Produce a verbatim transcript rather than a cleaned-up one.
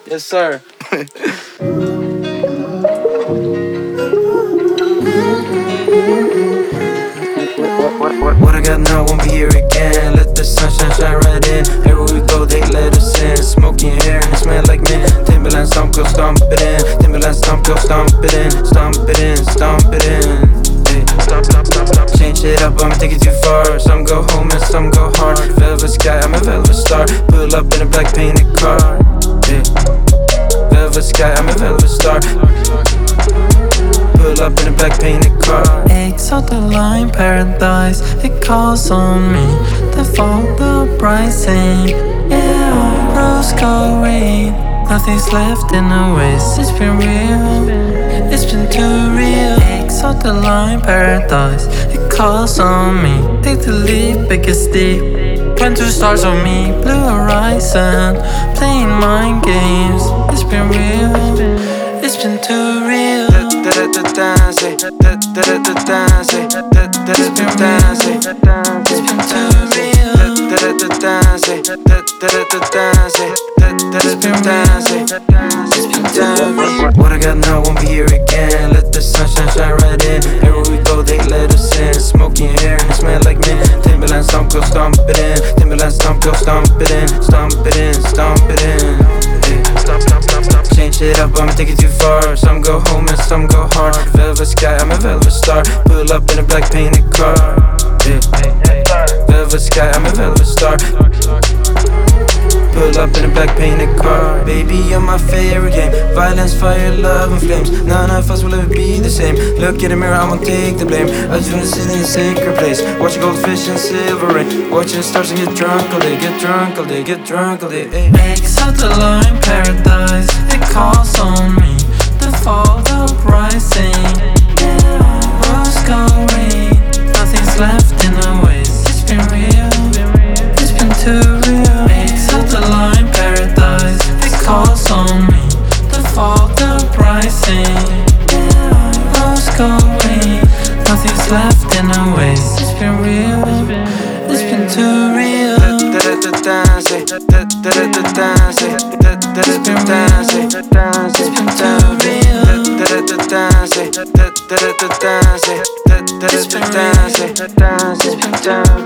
Yes, sir. What I got now won't be here again. Let the sunshine shine right in. Everywhere we go, they let us in. Smoky hair and it smell like mint. Timberland stomp, go stomp it in. Timberland stomp, go stomp it in. Stomp it in, stomp it in. Hey. Stop, stop, stop, stop. Change it up, I'ma take it too far. Some go home and some go hard. Velvet sky, I'm a velvet star. Pull up in a black painted car. Hey. Velvet sky, I'm a velvet star. Pull up in a black painted car. Exotic paradise, it calls on me. The fall, the rising, yeah, rose gold rain. Nothing's left in the waste. It's been real, it's been too real. Exotic paradise, it calls on me. Take the leap, it gets deep. Twenty stars on me, blue horizon, playing mind games. It's been real, it's been too real. It's been too real. What I got now won't be here again. Let the sunshine shine right in. Everywhere we go, they let us in. Smoky hair and it smell like mint. Timberland stomp, go stomp it in. Timberland stomp, go stomp it in. Stomp it in, stomp it in. Hey. Stop, stop, stop, stop. Change it up, I'ma take it too far. Some go home and some go hard. Velvet sky, I'm a velvet star. Pull up in a black painted car. Yeah. Velvet sky, I'm a velvet star. Pull up in a black painted car. Baby, you're my favorite game. Violence, fire, love and flames. None of us will ever be the same. Look in the mirror, I won't take the blame. I just wanna sit in a sacred place. Watch goldfish and silver rain. Watching stars and get drunk all day. Get drunk all day, get drunk all day. Exotic paradise, it calls on me. The fall, the rising, yeah, rose gold rain. Nothing's left in the waste. It's been real, it's been too real. Exotic paradise, it calls on me. The fall, the rising, yeah, rose gold rain. Nothing's left in the waste. It's been real, it's been too real. It's been real, it's been real, it's been done.